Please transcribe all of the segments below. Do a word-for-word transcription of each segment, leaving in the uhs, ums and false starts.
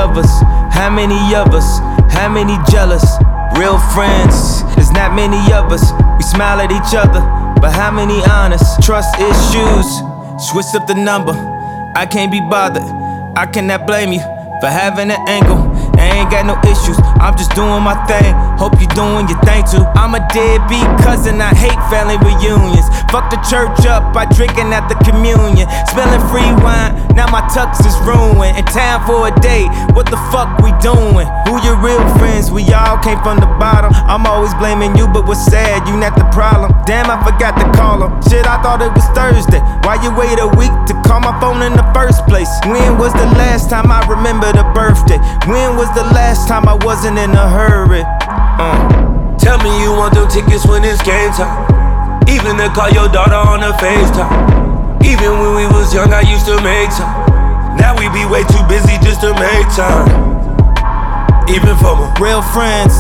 of us? How many of us? How many jealous? Real friends, there's not many of us. We smile at each other, but how many honest? Trust issues, switch up the number. I can't be bothered, I cannot blame you for having an angle. I ain't got no issues, I'm just doing my thing. Hope you doing your thing too. I'm a deadbeat cousin, I hate family reunions. Fuck the church up, I drinking at the communion. Smelling free wine, now my tux is ruined. In time for a date, what the fuck we doing? Who your real friends? We all came from the bottom. I'm always blaming you, but what's sad, you not the problem. Damn, I forgot to call him. Shit, I thought it was Thursday. Why you wait a week to call my phone in the first place? When was the last time I remembered a birthday? When was the last time I wasn't in a hurry? Uh. Tell me you want them tickets when it's game time. Even to call your daughter on a FaceTime. Even when we was young, I used to make time. Now we be way too busy just to make time. Even for my real friends,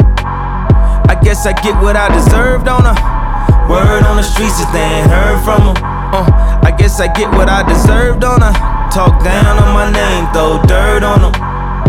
I guess I get what I deserved on her. Word on the streets is they ain't heard from them. uh, I guess I get what I deserved on her. Talk down on my name, throw dirt on them.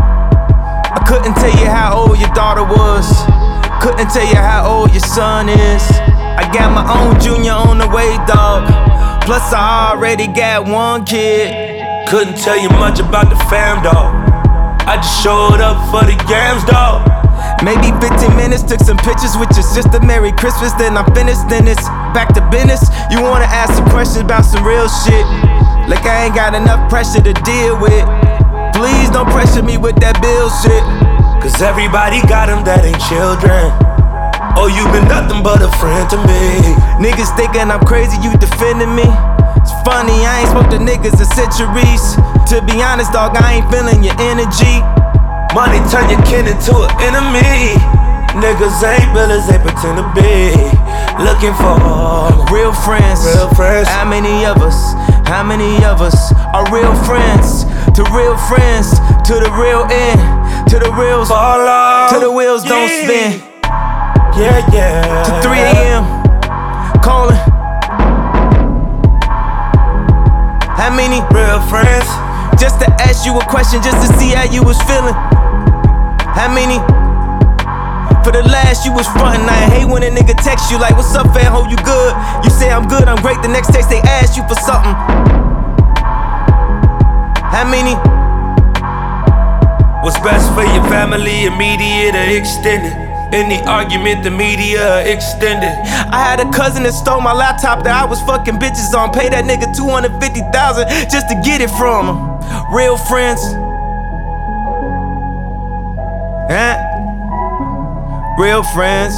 I couldn't tell you how old your daughter was. Couldn't tell you how old your son is. I got my own junior on the way, dog. Plus I already got one kid. Couldn't tell you much about the fam, dog. I just showed up for the games, dog. Maybe fifteen minutes, took some pictures with your sister. Merry Christmas, then I'm finished, then it's back to business. You wanna ask some questions about some real shit, like I ain't got enough pressure to deal with. Please don't pressure me with that bill shit. Cause everybody got them that ain't children. Oh, you been nothing but a friend to me. Niggas thinking I'm crazy, you defending me. It's funny, I ain't spoke to niggas in centuries. To be honest, dog, I ain't feeling your energy. Money turn your kin into an enemy. Niggas ain't billers, they pretend to be. Looking for real friends. Real friends. How many of us? How many of us are real friends? To real friends, to the real end, to the reals fall off, to the wheels yeah. don't spin. Yeah, yeah. To three a m calling. How many real friends? Just to ask you a question, just to see how you was feeling. How many? For the last you was frontin'. I hate when a nigga text you like, what's up, fam, hope you good? You say I'm good, I'm great, the next text they ask you for something. How many? What's best for your family, immediate or extended? Any argument, the media extended. I had a cousin that stole my laptop that I was fucking bitches on. Pay that nigga two hundred fifty thousand dollars just to get it from him. Real friends. Huh? Real friends.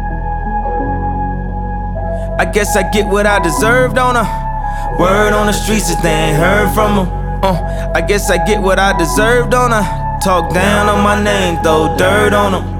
I guess I get what I deserved on her. Word on the streets is they ain't heard from them. Uh, I guess I get what I deserved on her. Talk down on my name, throw dirt on them.